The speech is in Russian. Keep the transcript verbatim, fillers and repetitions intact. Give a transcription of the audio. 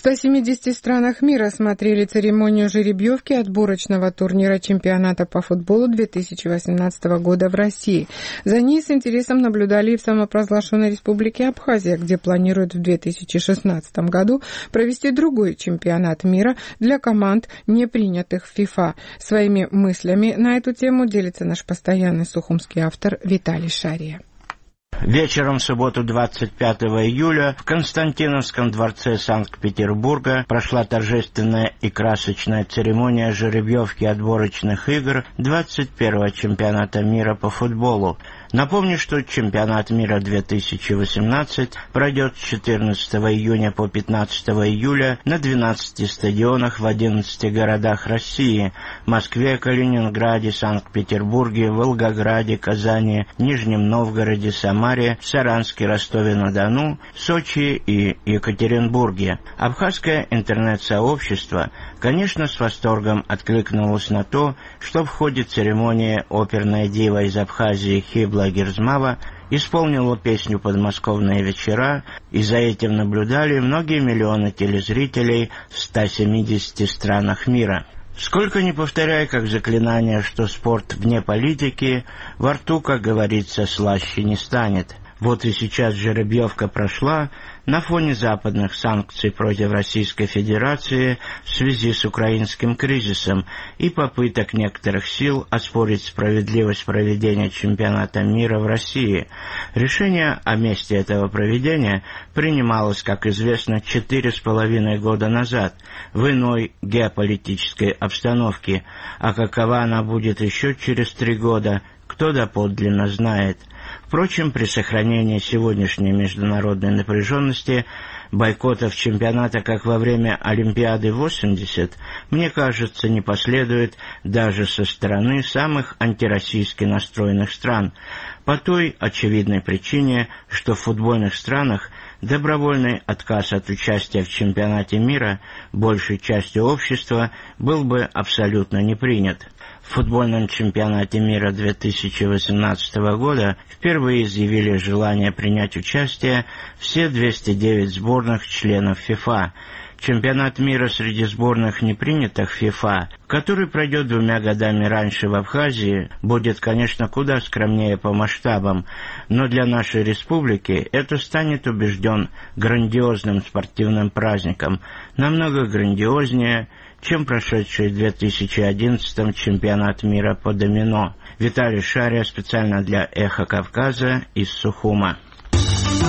ста семидесяти странах мира смотрели церемонию жеребьевки отборочного турнира чемпионата по футболу две тысячи восемнадцатого года в России. За ней с интересом наблюдали и в самопровозглашенной республике Абхазия, где планируют в две тысячи шестнадцатом году провести другой чемпионат мира для команд, не принятых в ФИФА. Своими мыслями на эту тему делится наш постоянный сухумский автор Виталий Шария. Вечером в субботу двадцать пятого июля в Константиновском дворце Санкт-Петербурга прошла торжественная и красочная церемония жеребьевки отборочных игр двадцать первого чемпионата мира по футболу. Напомню, что чемпионат мира две тысячи восемнадцать пройдет с четырнадцатого июня по пятнадцатого июля на двенадцати стадионах в одиннадцати городах России – Москве, Калининграде, Санкт-Петербурге, Волгограде, Казани, Нижнем Новгороде, Самаре, Саранске, Ростове-на-Дону, Сочи и Екатеринбурге. Абхазское интернет-сообщество, конечно, с восторгом откликнулось на то, что в ходе церемонии оперная дива из Абхазии Хибла Герзмава исполнила песню «Подмосковные вечера», и за этим наблюдали многие миллионы телезрителей в ста семидесяти странах мира. Сколько ни повторяй, как заклинание, что спорт вне политики, во рту, как говорится, слаще не станет. Вот и сейчас жеребьевка прошла на фоне западных санкций против Российской Федерации в связи с украинским кризисом и попыток некоторых сил оспорить справедливость проведения чемпионата мира в России. Решение о месте этого проведения принималось, как известно, четыре с половиной года назад в иной геополитической обстановке, а какова она будет еще через три года, кто доподлинно знает. Впрочем, при сохранении сегодняшней международной напряженности, бойкотов чемпионата, как во время Олимпиады восемьдесят, мне кажется, не последует даже со стороны самых антироссийски настроенных стран, по той очевидной причине, что в футбольных странах добровольный отказ от участия в чемпионате мира большей частью общества был бы абсолютно не принят. В футбольном чемпионате мира две тысячи восемнадцатого года впервые изъявили желание принять участие все двести девять сборных членов ФИФА. Чемпионат мира среди сборных, не принятых в ФИФА, который пройдет двумя годами раньше в Абхазии, будет, конечно, куда скромнее по масштабам, но для нашей республики это станет, убежден, грандиозным спортивным праздником, намного грандиознее, чем прошедший в две тысячи одиннадцатом чемпионат мира по домино. Виталий Шария специально для «Эхо Кавказа» из Сухума.